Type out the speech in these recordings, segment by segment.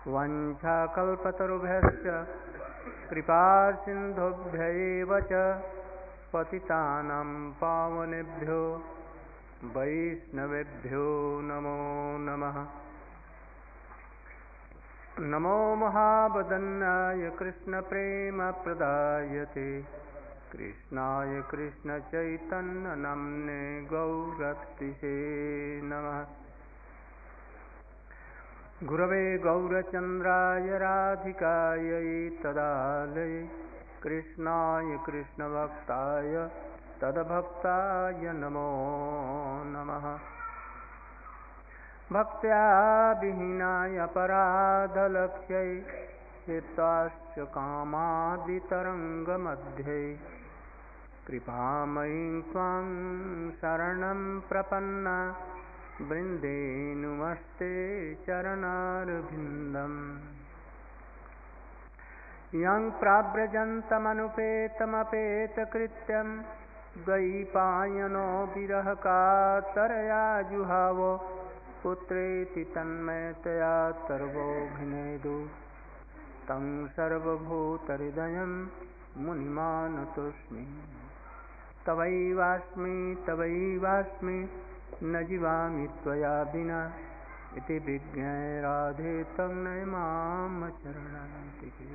वंशाकल्पतरुभ्यश्च कृपा सिन्धुभ्यैव च पतितानां पावनेभ्यो वैष्णवेभ्यो नमो नमः। नमो महावदन्याय कृष्णप्रेमप्रदायते कृष्णाय कृष्णचैतन्यनाम्ने गौरतिसे नमः। गुरवे गौरचन्द्राय राधिकायै तदालये कृष्णाय कृष्णभक्ताय तद्भक्ताय नमो नमः। भक्त्या विहीनाय अपराधलक्ष्यै हिताश्च कामादितरङ्गमध्ये कृपामयीं त्वां शरणं प्रपन्ना वृन्दे नुमस्ते चरणारविन्दम्। यं प्राव्रजन्तमनुपेतमपेतकृत्यं द्वैपायनो विरहकातरया जुहाव पुत्रेति तन्मयतया तर्वोऽभिनेदु तं सर्वभूतहृदयं मुनिमानतोऽस्मि। तवैवास्मि न जीवामि त्वया विना इति विज्ञाय राधे तं नय मां चरणान्तिके।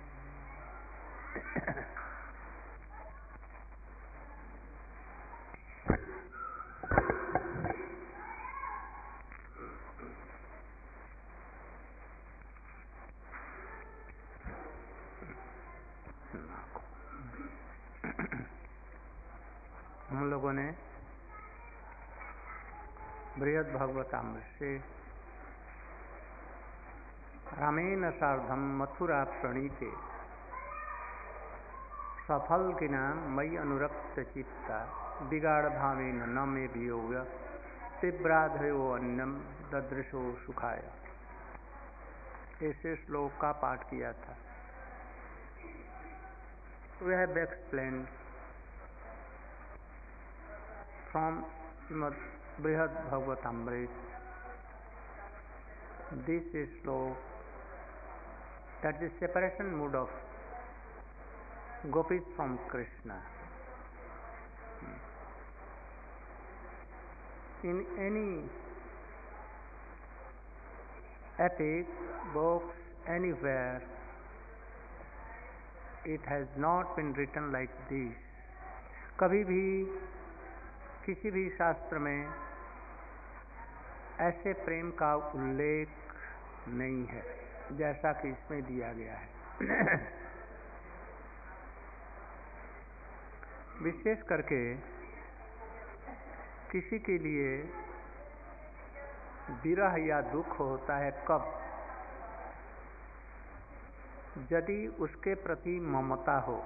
हम लोगों ने बृहद भागवतामृत से रामेण सार्धम मथुरा प्रणीते सफल की नाम मयि अनुरक्त चित्ता बिगाड़ भावेन न मे वियोग तीव्राधयो अन्यम ददृशो सुखाय। ऐसे श्लोक का पाठ किया था। We have explained from Brihad Bhagavatamrit this is slow that the separation mood of gopis from Krishna. In any epic, books, anywhere, it has not been written like this. कभी भी किसी भी शास्त्र में ऐसे प्रेम का उल्लेख नहीं है जैसा कि इसमें दिया गया है। विशेष करके किसी के लिए विरह या दुख होता है कब? यदि उसके प्रति ममता हो।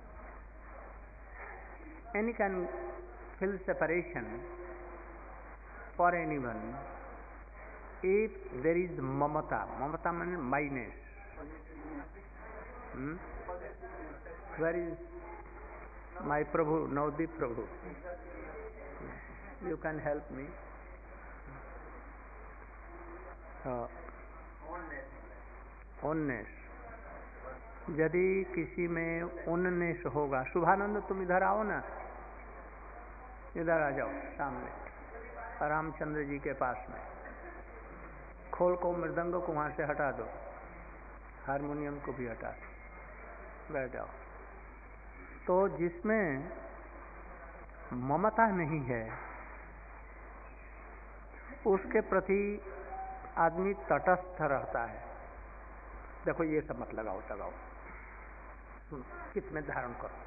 Any can feel separation for anyone if there is mamata. Mamata means myness. Where is my Prabhu, Navdeep Prabhu? You can help me. Onness. यदि किसी में उन्नेस होगा, शुभानंद तुम इधर आओ ना, इधर आ जाओ सामने रामचंद्र जी के पास में। खोल को मृदंग को वहां से हटा दो, हारमोनियम को भी हटा दो, बैठ जाओ। तो जिसमें ममता नहीं है उसके प्रति आदमी तटस्थ रहता है। देखो ये सब मत लगाओ लगाओ, चित्त में धारण करो।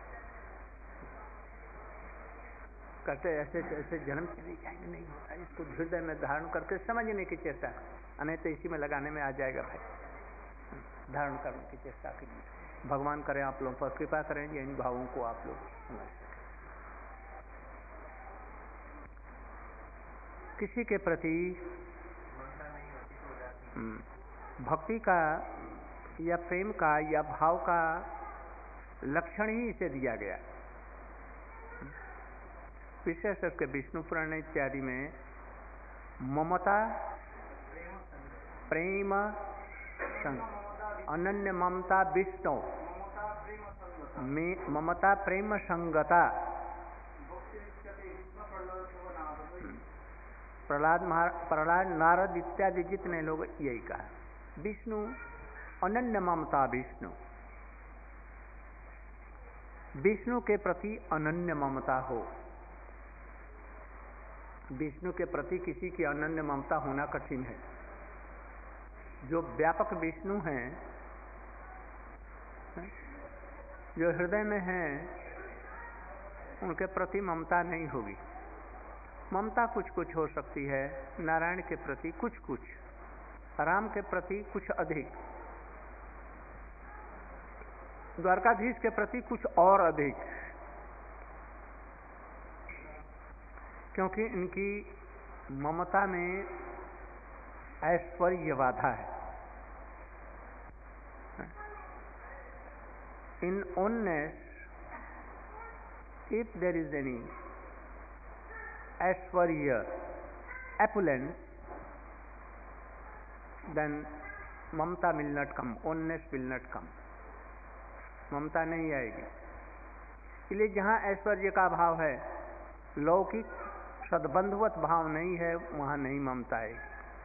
कहते ऐसे ऐसे जन्म चले जाएंगे, नहीं होता, इसको हृदय में धारण करके समझने की चेष्टा, नहीं तो इसी में लगाने में आ जाएगा भाई। धारण करने की चेष्टा कीजिए। भगवान करें आप लोगों पर कृपा करें, इन भावों को आप लोग समझ सकें। किसी के प्रति भक्ति का या प्रेम का या भाव का लक्षण ही इसे दिया गया। विशेष करके विष्णु पुराण इत्यादि में ममता, प्रेम संग, अनन्य ममता विष्णु में ममता प्रेम संगता। प्रहलाद नारद इत्यादि जितने लोग यही कहा, विष्णु अनन्य ममता, विष्णु के प्रति अनन्य ममता हो। विष्णु के प्रति किसी की अनन्य ममता होना कठिन है। जो व्यापक विष्णु हैं, जो हृदय में हैं, उनके प्रति ममता नहीं होगी। ममता कुछ कुछ हो सकती है, नारायण के प्रति कुछ कुछ, राम के प्रति कुछ अधिक, द्वारकाधीश के प्रति कुछ और अधिक, क्योंकि इनकी ममता में ऐश्वर्य बाधा है। In oneness, if there is any Aishwarya, opulence, then Mamata will not come, oneness will not come, ममता नहीं आएगी। इसलिए जहाँ ऐश्वर्य का भाव है, लौकिक सद्बंधुवत भाव नहीं है, वहाँ नहीं ममता आएगी।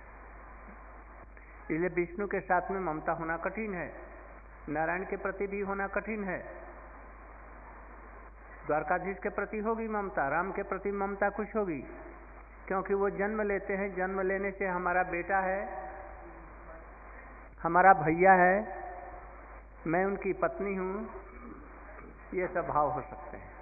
इसलिए विष्णु के साथ में ममता होना कठिन है, नारायण के प्रति भी होना कठिन है। द्वारकाधीश के प्रति होगी ममता, राम के प्रति ममता कुछ होगी, क्योंकि वो जन्म लेते हैं, जन्म लेने से हमारा बेटा है, हमारा भैया है, मैं उनकी पत्नी हूँ, ये सब भाव हो सकते हैं।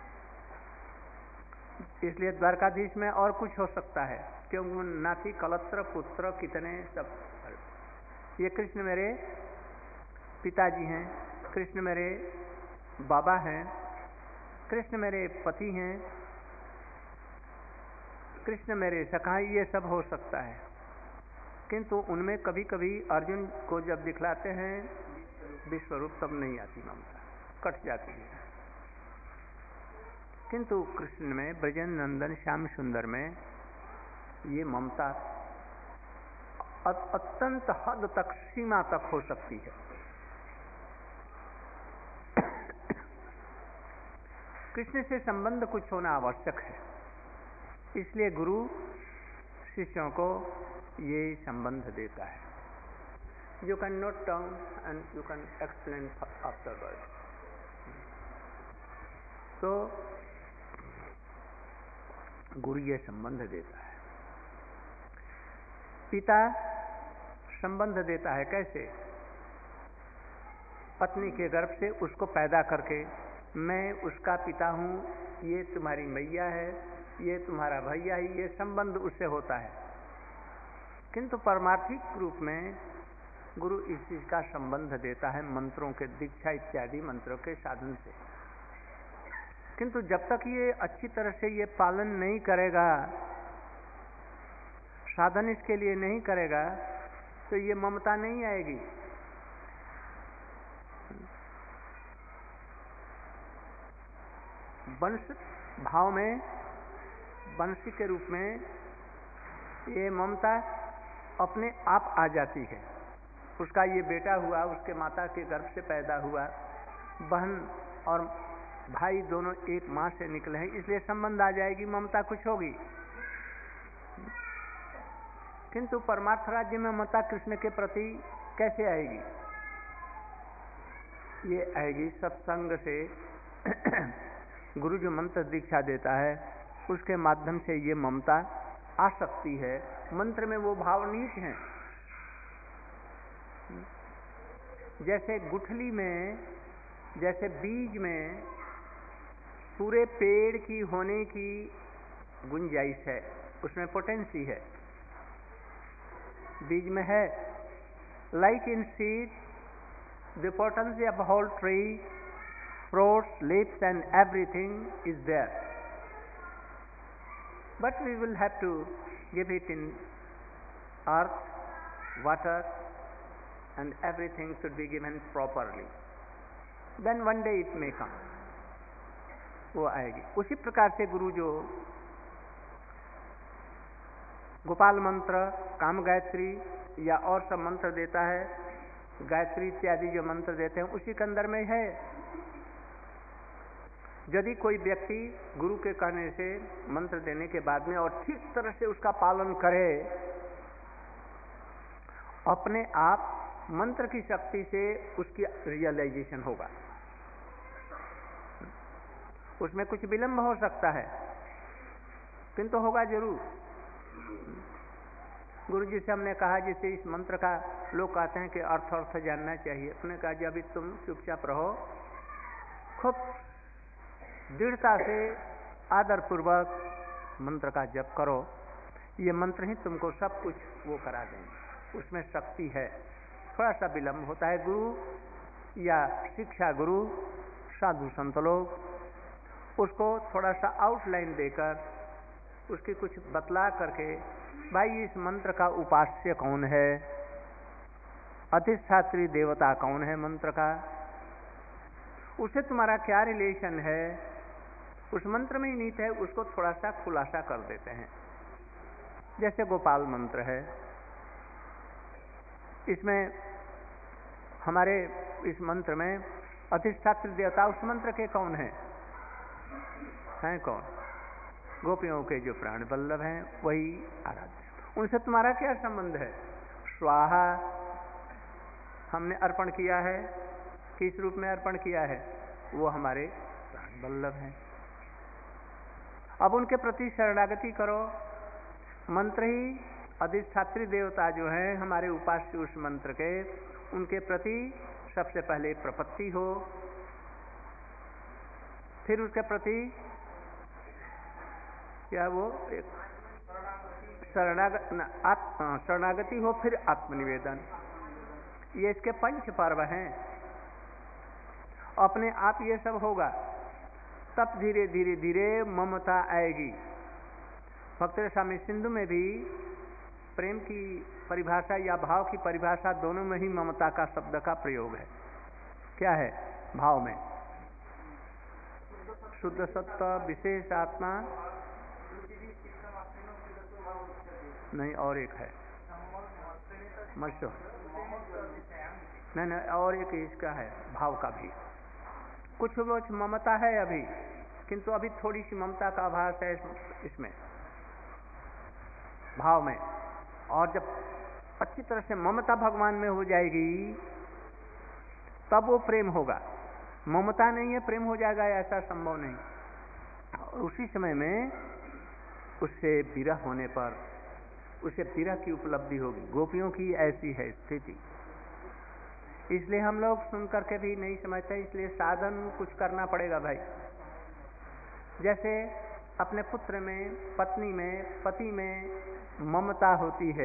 इसलिए द्वारकाधीश में और कुछ हो सकता है, क्योंकि नाती कलत्र पुत्र कितने सब, ये कृष्ण मेरे पिताजी हैं, कृष्ण मेरे बाबा हैं, कृष्ण मेरे पति हैं, कृष्ण मेरे सखा, ये सब हो सकता है। किंतु उनमें कभी कभी अर्जुन को जब दिखलाते हैं विश्वरूप, तब नहीं आती ममता, कट जाती है। किंतु कृष्ण में, ब्रजन नंदन श्याम सुंदर में ये ममता अत्यंत हद तक, सीमा तक हो सकती है। कृष्ण से संबंध कुछ होना आवश्यक है, इसलिए गुरु शिष्यों को ये संबंध देता है। You can note down and you can explain afterward. तो गुरु ये संबंध देता है। पिता संबंध देता है कैसे? पत्नी के गर्भ से उसको पैदा करके, मैं उसका पिता हूँ, ये तुम्हारी मैया है, ये तुम्हारा भैया है, ये संबंध उससे होता है। किंतु परमार्थिक रूप में गुरु इस चीज का संबंध देता है मंत्रों के, दीक्षा इत्यादि मंत्रों के साधन से। किंतु जब तक ये अच्छी तरह से ये पालन नहीं करेगा, साधन इसके लिए नहीं करेगा, तो ये ममता नहीं आएगी। वंश भाव में, वंशी के रूप में ये ममता अपने आप आ जाती है। उसका ये बेटा हुआ, उसके माता के गर्भ से पैदा हुआ, बहन और भाई दोनों एक माँ से निकले हैं, इसलिए संबंध आ जाएगी, ममता कुछ होगी। किंतु परमार्थ राज्य में ममता कृष्ण के प्रति कैसे आएगी? ये आएगी सत्संग से। गुरु जो मंत्र दीक्षा देता है, उसके माध्यम से ये ममता आ सकती है। मंत्र में वो भाव निहित हैं। जैसे गुठली में, जैसे बीज में पूरे पेड़ की होने की गुंजाइश है, उसमें पोटेंसी है, बीज में है। Like in seed, the potency of whole tree, fruits, leaves and everything is there. But we will have to give it in earth, water and everything should be given properly. Then one day it may come. वो आएगी। उसी प्रकार से गुरु जो गोपाल मंत्र, काम गायत्री या और सब मंत्र देता है, गायत्री इत्यादि जो मंत्र देते हैं उसी के अंदर में है। यदि कोई व्यक्ति गुरु के कहने से मंत्र देने के बाद में और ठीक तरह से उसका पालन करे, अपने आप मंत्र की शक्ति से उसकी रियलाइजेशन होगा। उसमें कुछ विलंब हो सकता है किंतु होगा जरूर। गुरु जी से हमने कहा जैसे इस मंत्र का लोग कहते हैं कि अर्थ जानना चाहिए, अपने कहा जी अभी तुम चुपचाप रहो, खूब दृढ़ता से आदर पूर्वक मंत्र का जप करो, ये मंत्र ही तुमको सब कुछ वो करा देंगे, उसमें शक्ति है। थोड़ा सा विलंब होता है। गुरु या शिक्षा गुरु साधु संत लोग उसको थोड़ा सा आउटलाइन देकर उसकी कुछ बतला करके, भाई इस मंत्र का उपास्य कौन है, अधिष्ठात्री देवता कौन है मंत्र का, उसे तुम्हारा क्या रिलेशन है, उस मंत्र में ही नीत है, उसको थोड़ा सा खुलासा कर देते हैं। जैसे गोपाल मंत्र है, इसमें हमारे इस मंत्र में अधिष्ठात्री देवता उस मंत्र के कौन हैं कौन? गोपियों के जो प्राण वल्लभ हैं वही आराध्य। उनसे तुम्हारा क्या संबंध है? स्वाहा हमने अर्पण किया है, किस रूप में अर्पण किया है? वो हमारे प्राण वल्लभ हैं। अब उनके प्रति शरणागति करो। मंत्र ही अधिष्ठात्री देवता जो हैं हमारे उपास्य उस मंत्र के, उनके प्रति सबसे पहले प्रपत्ति हो, फिर उसके प्रति क्या वो एक शरणागति हो, फिर आत्मनिवेदन। ये इसके पंच पर्व हैं। अपने आप ये सब होगा तब धीरे धीरे धीरे ममता आएगी। भक्त स्वामी सिंधु में भी प्रेम की परिभाषा या भाव की परिभाषा दोनों में ही ममता का शब्द का प्रयोग है। क्या है? भाव में शुद्ध सत्व, विशेष आत्मा, नहीं और एक है मशो, नहीं और एक इसका है भाव का भी। कुछ ममता है अभी, किंतु अभी थोड़ी सी ममता का आभास है इसमें भाव में। और जब अच्छी तरह से ममता भगवान में हो जाएगी तब वो प्रेम होगा। ममता नहीं है प्रेम हो जाएगा ऐसा संभव नहीं। और उसी समय में उससे विरह होने पर उसे विरह की उपलब्धि होगी। गोपियों की ऐसी है स्थिति। इसलिए हम लोग सुन करके भी नहीं समझते, इसलिए साधन कुछ करना पड़ेगा भाई। जैसे अपने पुत्र में, पत्नी में, पति में ममता होती है,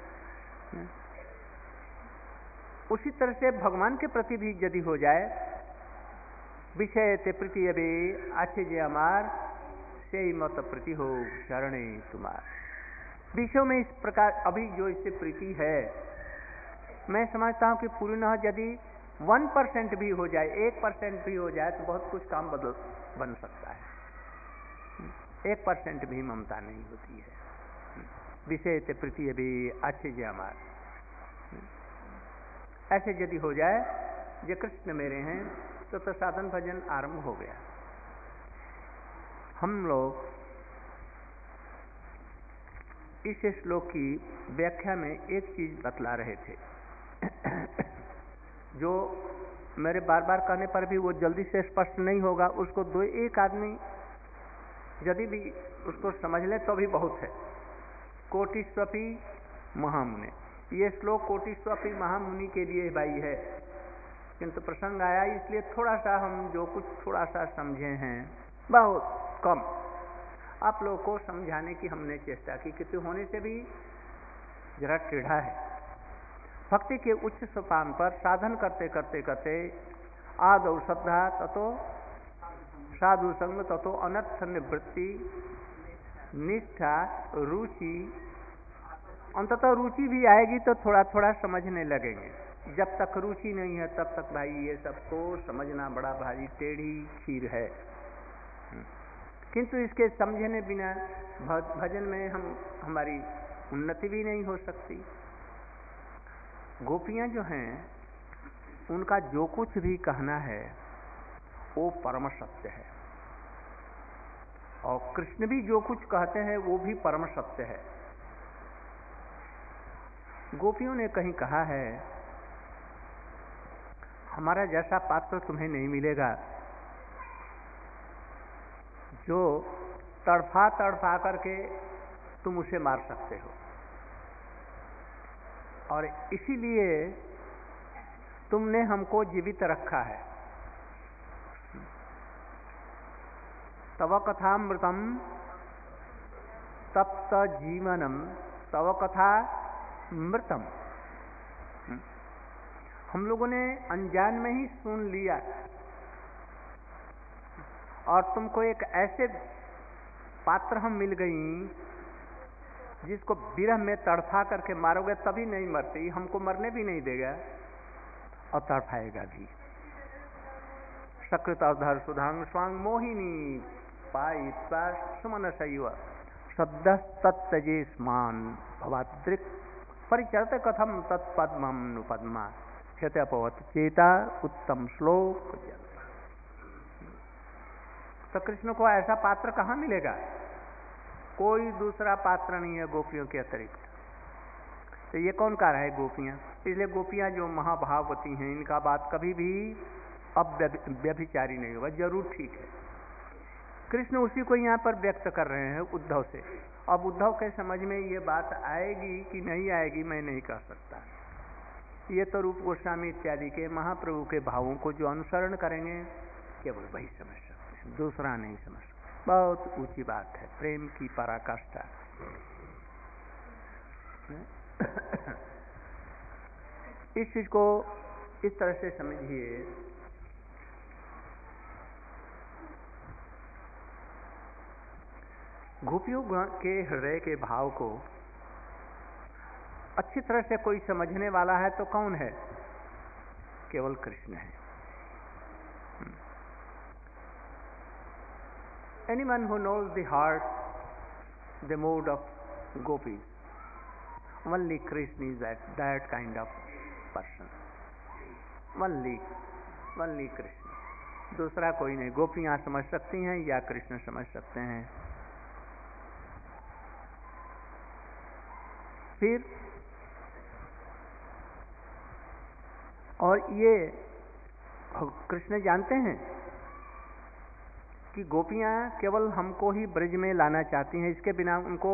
उसी तरह से भगवान के प्रति भी यदि हो जाए, विषय ते प्रीति अबे अच्छे जे अमार से मत प्रति हो शरणे तुम्हार। विषयों में इस प्रकार अभी जो इससे प्रीति है, मैं समझता हूं कि पूर्णतः यदि 1% भी हो जाए, 1% भी हो जाए तो बहुत कुछ काम बन सकता है। 1% भी ममता नहीं होती है। विषय ते प्रीति अभी अच्छे जे अमार, ऐसे यदि हो जाए जो कृष्ण मेरे हैं तो साधन भजन आरंभ हो गया। हम लोग इस श्लोक की व्याख्या में एक चीज बतला रहे थे जो मेरे बार बार कहने पर भी वो जल्दी से स्पष्ट नहीं होगा। उसको दो एक आदमी यदि भी उसको समझ ले तो भी बहुत है। कोटिस्वपी महामुनि, ये श्लोक कोटिस्वपी महामुनि के लिए भाई है, किंतु प्रसंग आया इसलिए थोड़ा सा हम जो कुछ थोड़ा सा समझे हैं, बहुत कम आप लोगों को समझाने की हमने चेष्टा की, किंतु होने से भी जरा टेढ़ा है। भक्ति के उच्च सोपान पर साधन करते करते करते आदौ श्रद्धा ततो साधु संग ततो अनर्थ निवृत्ति निष्ठा रुचि, अंततः रुचि भी आएगी तो थोड़ा थोड़ा समझने लगेंगे। जब तक रुचि नहीं है तब तक भाई ये सबको समझना बड़ा भारी टेढ़ी खीर है। किंतु इसके समझने बिना भजन में हमारी उन्नति भी नहीं हो सकती। गोपियां जो हैं उनका जो कुछ भी कहना है वो परम सत्य है, और कृष्ण भी जो कुछ कहते हैं वो भी परम सत्य है। गोपियों ने कहीं कहा है, हमारा जैसा पात्र तुम्हें नहीं मिलेगा जो तड़फा तड़फा करके तुम उसे मार सकते हो, और इसीलिए तुमने हमको जीवित रखा है। तव कथामृतम तप्त जीवनम तव कथा मृतम। हम लोगों ने अनजान में ही सुन लिया, और तुमको एक ऐसे पात्र हम मिल गई जिसको विरह में तड़फा करके मारोगे तभी नहीं मरती, हमको मरने भी नहीं देगा और तड़फाएगा भी। सकृत अवधर सुधांग स्वांग मोहिनी पाई सुमन शैव शब्द तत्तजे स्मान भवाद्रिक परिचरते कथम तत्पद्मम नुपद्मा ह्यतपवत चेता उत्तम श्लोक। तो कृष्ण को ऐसा पात्र कहाँ मिलेगा? कोई दूसरा पात्र नहीं है गोपियों के अतिरिक्त। तो ये कौन कह रहा है? गोपियां। इसलिए गोपियां जो महाभाववती हैं, इनका बात कभी भी अब व्यभिचारी नहीं होगा, जरूर ठीक है। कृष्ण उसी को यहाँ पर व्यक्त कर रहे हैं उद्धव से। अब उद्धव के समझ में ये बात आएगी कि नहीं आएगी मैं नहीं कह सकता। ये तो रूप गोस्वामी इत्यादि के महाप्रभु के भावों को जो अनुसरण करेंगे केवल वही समझ सकते हैं, दूसरा नहीं समझ सकते। बहुत ऊंची बात है, प्रेम की पराकाष्ठा। इस चीज को इस तरह से समझिए, गोपियों के हृदय के भाव को अच्छी तरह से कोई समझने वाला है तो कौन है? केवल कृष्ण है। Anyone who knows the heart, the mood of gopis, only Krishna is that kind of person. Only Krishna, दूसरा कोई नहीं। गोपियां समझ सकती हैं या कृष्ण समझ सकते हैं। फिर और ये कृष्ण जानते हैं कि गोपियां केवल हमको ही ब्रज में लाना चाहती हैं, इसके बिना उनको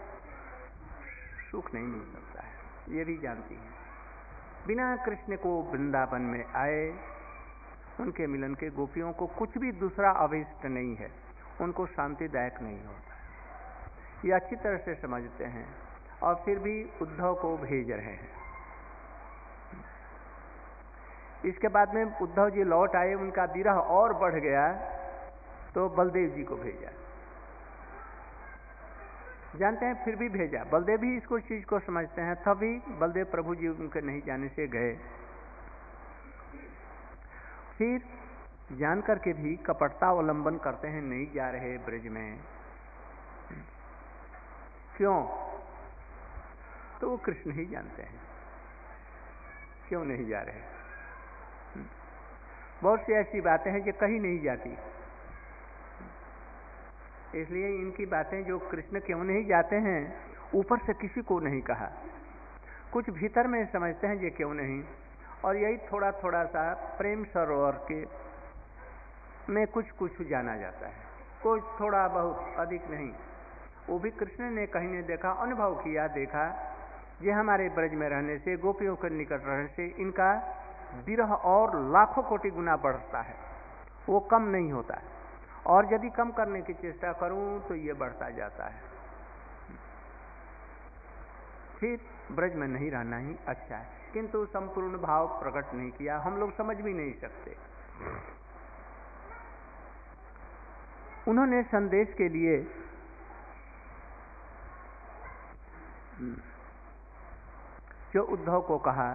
सुख नहीं मिल सकता है, ये भी जानती हैं। बिना कृष्ण को वृंदावन में आए उनके मिलन के गोपियों को कुछ भी दूसरा अभिष्ट नहीं है, उनको शांतिदायक नहीं होता है। ये अच्छी तरह से समझते हैं और फिर भी उद्धव को भेज रहे हैं। इसके बाद में उद्धव जी लौट आए, उनका विरह और बढ़ गया तो बलदेव जी को भेजा। जानते हैं फिर भी भेजा, बलदेव भी इसको चीज को समझते हैं, तभी बलदेव प्रभु जी उनके नहीं जाने से गए। फिर जान करके भी कपटता अवलंबन करते हैं, नहीं जा रहे ब्रज में। क्यों? तो वो कृष्ण ही जानते हैं क्यों नहीं जा रहे। बहुत सी ऐसी बातें हैं जो कहीं नहीं जाती, इसलिए इनकी बातें जो कृष्ण क्यों नहीं जाते हैं ऊपर से किसी को नहीं कहा, कुछ भीतर में समझते हैं ये क्यों नहीं। और यही थोड़ा थोड़ा सा प्रेम सरोवर के में कुछ कुछ जाना जाता है, कुछ थोड़ा बहुत, अधिक नहीं। वो भी कृष्ण ने कहीं ने देखा, अनुभव किया, देखा ये हमारे ब्रज में रहने से, गोपियों के निकट रहने से इनका विरह और लाखों कोटि गुना बढ़ता है, वो कम नहीं होता है। और यदि कम करने की चेष्टा करूं तो ये बढ़ता जाता है। फिर ब्रज में नहीं रहना ही अच्छा है, किंतु संपूर्ण भाव प्रकट नहीं किया, हम लोग समझ भी नहीं सकते। उन्होंने संदेश के लिए जो उद्धव को कहा,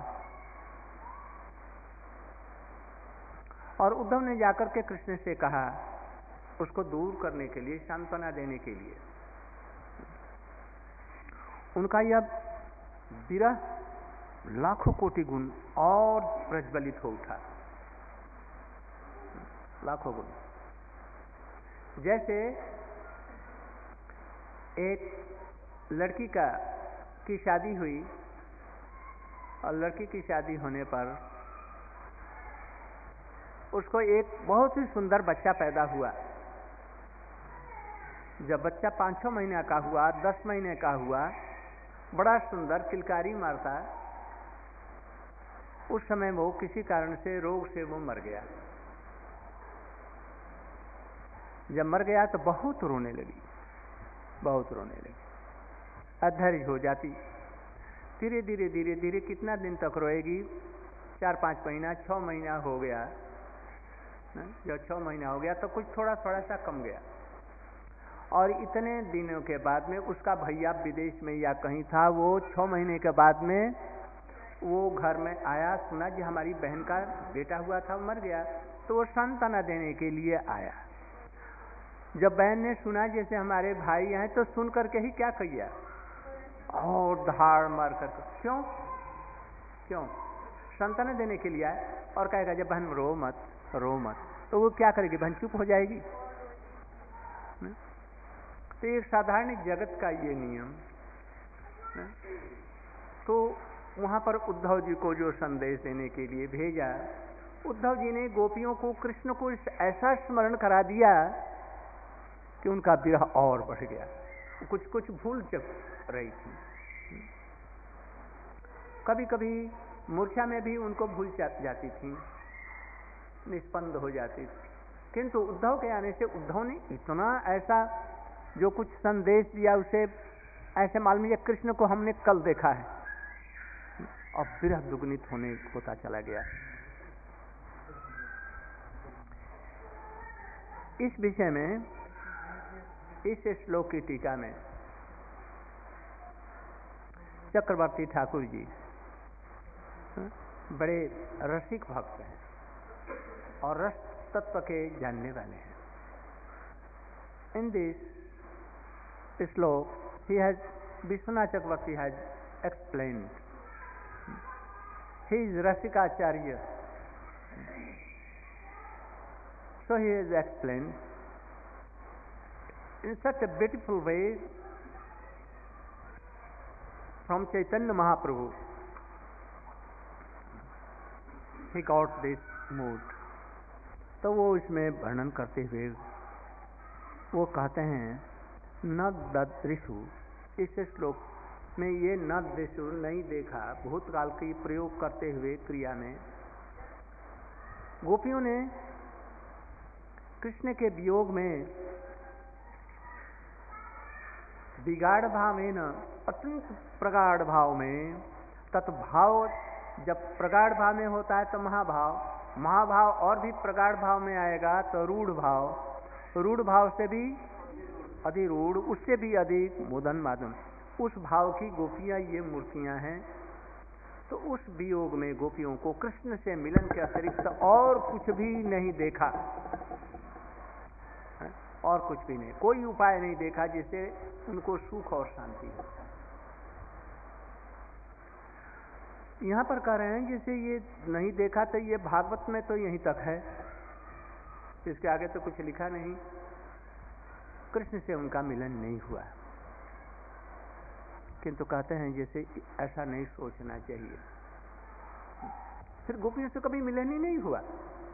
और उद्धव ने जाकर के कृष्ण से कहा, उसको दूर करने के लिए, सांत्वना देने के लिए। उनका यह विरह लाखों कोटि गुण और प्रज्वलित हो उठा, लाखों गुण। जैसे एक लड़की की शादी हुई और लड़की की शादी होने पर उसको एक बहुत ही सुंदर बच्चा पैदा हुआ। जब बच्चा 5-6 महीने का हुआ, 10 महीने का हुआ, बड़ा सुंदर किलकारी मारता, उस समय वो किसी कारण से रोग से वो मर गया। जब मर गया तो बहुत रोने लगी, बहुत रोने लगी, अधैर्य हो जाती। धीरे धीरे धीरे धीरे कितना दिन तक रोएगी? 4-5 महीना, 6 महीना हो गया। जब 6 महीना हो गया तो कुछ थोड़ा थोड़ा सा कम गया, और इतने दिनों के बाद में उसका भैया विदेश में या कहीं था, वो 6 महीने के बाद में वो घर में आया, सुना कि हमारी बहन का बेटा हुआ था, मर गया, तो वो सांत्वना देने के लिए आया। जब बहन ने सुना जैसे हमारे भाई हैं, तो सुन करके ही क्या किया, और धाड़ मार करके, क्यों क्यों सांत्वना देने के लिए आया, और कहेगा जब बहन रो मत, रो मत, तो वो क्या करेगी? बहन चुप हो जाएगी। तो एक साधारण जगत का ये नियम। तो वहां पर उद्धव जी को जो संदेश देने के लिए भेजा, उद्धव जी ने गोपियों को कृष्ण को ऐसा स्मरण करा दिया कि उनका विरह और बढ़ गया। कुछ कुछ भूल चुक रही थी, कभी कभी मूर्छा में भी उनको भूल जाती थी, निष्पन्द हो जाती थी। किंतु उद्धव के आने से उद्धव ने इतना ऐसा जो कुछ संदेश दिया, उसे ऐसे मालूम है कृष्ण को हमने कल देखा है, और विरह दुगुनित होता चला गया। इस विषय में इस श्लोक की टीका में चक्रवर्ती ठाकुर जी बड़े रसिक भक्त हैं और रस तत्व के जानने वाले हैं। In this shlok he has, Vishwanath Chakravarti has explained, he is Rasikacharya, so he has explained in such a beautiful way from Chaitanya Mahaprabhu. He got this mood. तो वो इसमें वर्णन करते हुए वो कहते हैं न ददृशु, इस श्लोक में ये न दृशु नहीं देखा, भूतकाल की प्रयोग करते हुए क्रिया में गोपियों ने कृष्ण के वियोग में विगाढ़ भाव में न अत्यंत प्रगाढ़ भाव में, तत्भाव जब प्रगाढ़ भाव में होता है तो महाभाव, महाभाव और भी प्रगाढ़ भाव में आएगा तो रूढ़ भाव, रूढ़ भाव से भी अधिरूढ़, उससे भी अधिक मुदन मादन, उस भाव की गोपियां ये मूर्तियां हैं। तो उस वियोग में गोपियों को कृष्ण से मिलन के अतिरिक्त और कुछ भी नहीं देखा, और कुछ भी नहीं, कोई उपाय नहीं देखा जिससे उनको सुख और शांति हो। यहां पर कह रहे हैं जैसे ये नहीं देखा, तो ये भागवत में तो यहीं तक है, इसके आगे तो कुछ लिखा नहीं। कृष्ण से उनका मिलन नहीं हुआ, किंतु कहते हैं जैसे ऐसा नहीं सोचना चाहिए। फिर गोपियों से कभी मिलन ही नहीं हुआ,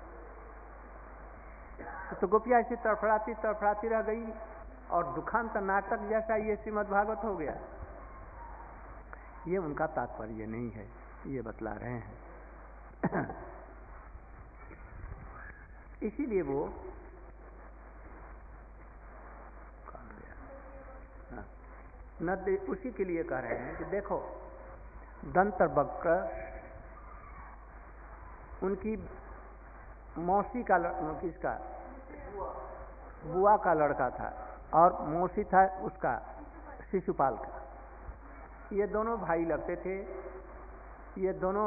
तो गोपियां ऐसे तड़फड़ाती तड़फड़ाती रह गई, और दुखांत नाटक जैसा ये श्रीमद् भागवत हो गया। ये उनका तात्पर्य नहीं है, ये बतला रहे हैं। इसीलिए वो न उसी के लिए कह रहे हैं कि देखो दंत वक्र उनकी मौसी का किसका, बुआ का लड़का था, और मौसी था उसका शिशुपाल का। ये दोनों भाई लगते थे, ये दोनों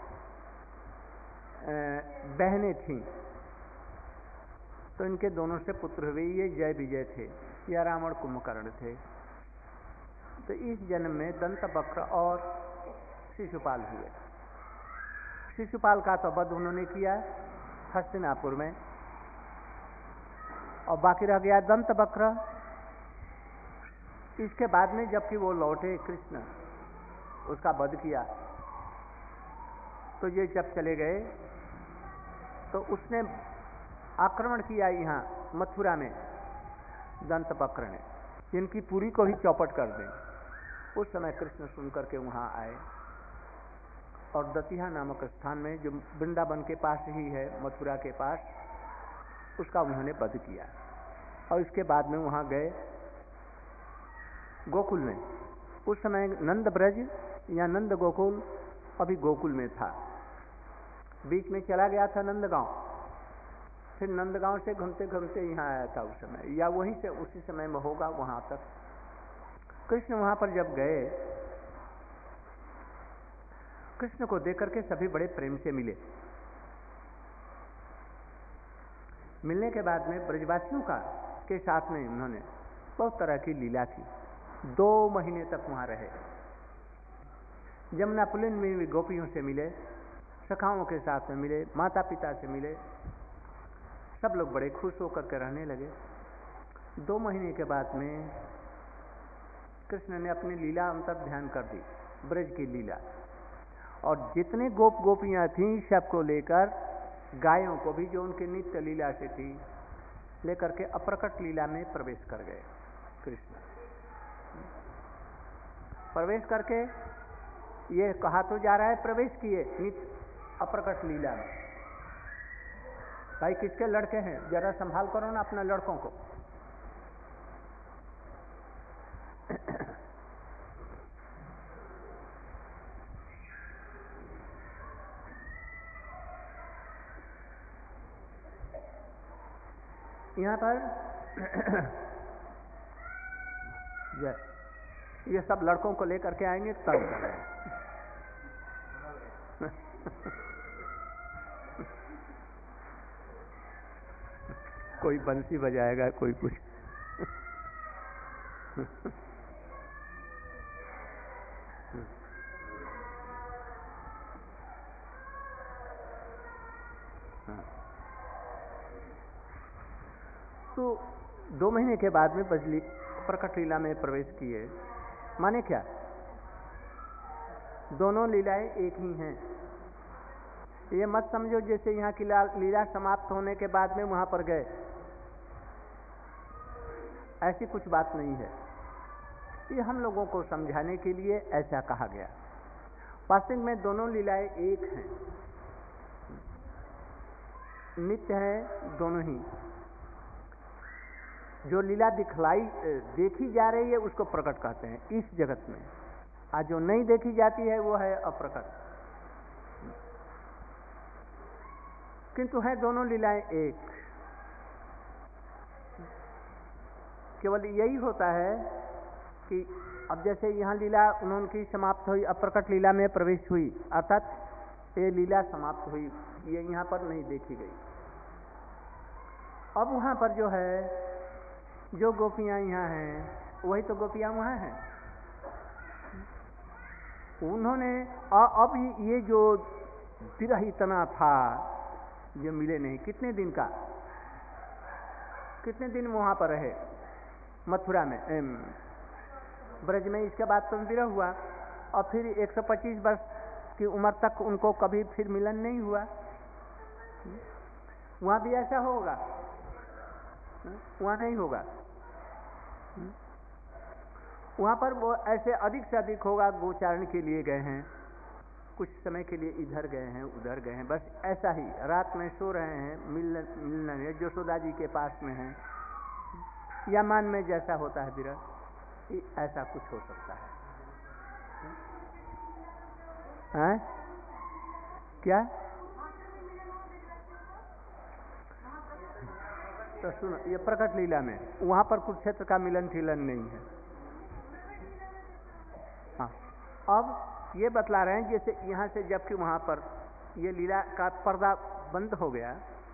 बहनें थीं, तो इनके दोनों से पुत्र हुए। ये जय विजय थे, या रावण कुंभकर्ण थे। तो इस जन्म में दंतवक्र और शिशुपाल हुए। शिशुपाल का तो वध उन्होंने किया हस्तिनापुर में, और बाकी रह गया दंतवक्र। इसके बाद में जबकि वो लौटे कृष्ण, उसका वध किया, तो ये जब चले गए तो उसने आक्रमण किया यहाँ मथुरा में दंतवक्र ने, जिनकी पूरी को ही चौपट कर दें। उस समय कृष्ण सुन करके वहाँ आए और दतिया नामक स्थान में, जो वृंदावन के पास ही है, मथुरा के पास, उसका उन्होंने वध किया। और इसके बाद में वहाँ गए गोकुल में। उस समय नंद ब्रज या नंद गोकुल अभी गोकुल में था, बीच में चला गया था नंदगांव, फिर नंदगांव से घूमते घूमते यहाँ आया था उस समय, या वहीं से उसी समय में होगा वहाँ तक। कृष्ण वहाँ पर जब गए, कृष्ण को देख करके सभी बड़े प्रेम से मिले। मिलने के बाद में ब्रजवासियों का के साथ में उन्होंने बहुत तरह की लीला की। 2 महीने तक वहाँ रहे। जमुना पुलिन में भी गोपियों से मिले, सखाओं के साथ में मिले, माता पिता से मिले, सब लोग बड़े खुश होकर के रहने लगे। 2 महीने के बाद में कृष्ण ने अपनी लीला अंतर ध्यान कर दी, ब्रज की लीला, और जितने गोप गोपियां थीं सबको लेकर, गायों को भी जो उनके नित्य लीला से थी, लेकर के अप्रकट लीला में प्रवेश कर गए। कृष्ण प्रवेश करके, ये कहा तो जा रहा है प्रवेश किए नित्य अप्रकट लीला में। भाई किसके लड़के हैं, जरा संभाल करो ना अपने लड़कों को। यहाँ पर ये सब लड़कों को लेकर के आएंगे तब करेंगे। कोई बंसी बजाएगा, कोई कुछ। तो 2 महीने के बाद में बजली प्रकट लीला में प्रवेश किए। माने क्या, दोनों लीलाएं एक ही हैं। ये मत समझो जैसे यहाँ की लीला समाप्त होने के बाद में वहां पर गए, ऐसी कुछ बात नहीं है। ये हम लोगों को समझाने के लिए ऐसा कहा गया। वास्तव में दोनों लीलाएं एक हैं, नित्य है दोनों ही। जो लीला देखी जा रही है उसको प्रकट कहते हैं इस जगत में, और जो नहीं देखी जाती है वो है अप्रकट। किंतु है दोनों लीलाएं एक। केवल यही होता है कि अब जैसे यहाँ लीला उन्होंने समाप्त हुई, अप्रकट लीला में प्रवेश हुई, अर्थात ये लीला समाप्त हुई, ये यहाँ पर नहीं देखी गई। अब वहाँ पर जो है, जो गोपियाँ यहाँ हैं वही तो गोपियाँ वहाँ हैं। उन्होंने अब ये जो विरह इतना था, ये मिले नहीं। कितने दिन का, कितने दिन वहाँ पर रहे मथुरा में, ब्रज में। इसके बाद तो विरह हुआ, और फिर 125 वर्ष की उम्र तक उनको कभी फिर मिलन नहीं हुआ। वहाँ भी ऐसा होगा? वहाँ नहीं होगा। वहाँ पर वो ऐसे अधिक से अधिक होगा, गोचारण के लिए गए हैं, कुछ समय के लिए इधर गए हैं, उधर गए हैं, बस ऐसा ही। रात में सो रहे हैं, मिलने यशोदा जी के पास में हैं, या मान में जैसा होता है विरह, ऐसा कुछ हो सकता है। क्या? तो सुनो, ये प्रकट लीला में वहां पर कुरुक्षेत्र का मिलन ठिलन नहीं है। हाँ, अब ये बतला रहे हैं जैसे यहाँ से जबकि वहां पर ये लीला का पर्दा बंद हो गया,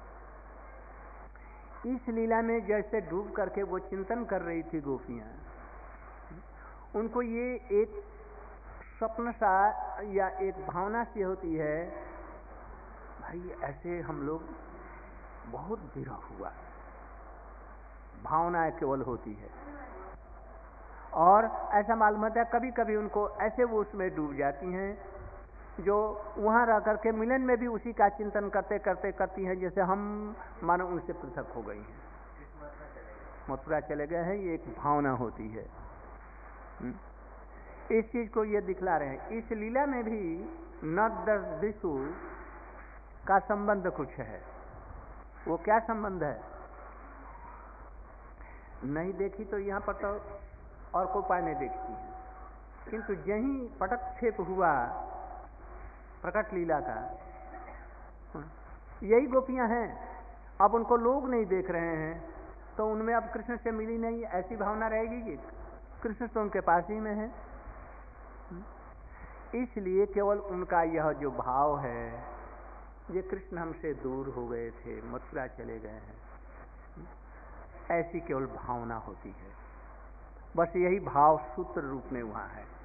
इस लीला में जैसे डूब करके वो चिंतन कर रही थी गोपियां, उनको ये एक स्वप्न सा या एक भावना सी होती है, भाई ऐसे हम लोग बहुत गिरा हुआ, भावनाएं केवल होती है। और ऐसा मालूम होता है कभी कभी उनको ऐसे वो उसमें डूब जाती हैं जो वहाँ रह करके मिलन में भी उसी का चिंतन करते करते करती हैं जैसे हम मानो उनसे पृथक हो गई हैं, मथुरा चले गए हैं। ये एक भावना होती है। इस चीज को ये दिखला रहे हैं। इस लीला में भी नद दिशु का संबंध कुछ है। वो क्या संबंध है नहीं देखी तो यहाँ पर तो और कोई उपाय नहीं देखती है, किंतु यही पटक्षेप हुआ प्रकट लीला का, यही गोपियां हैं। अब उनको लोग नहीं देख रहे हैं तो उनमें अब कृष्ण से मिली नहीं ऐसी भावना रहेगी कि कृष्ण तो उनके पास ही में है। इसलिए केवल उनका यह जो भाव है, ये कृष्ण हमसे दूर हो गए थे, मथुरा चले गए हैं, ऐसी केवल भावना होती है। बस यही भाव सूत्र रूप में वहां है।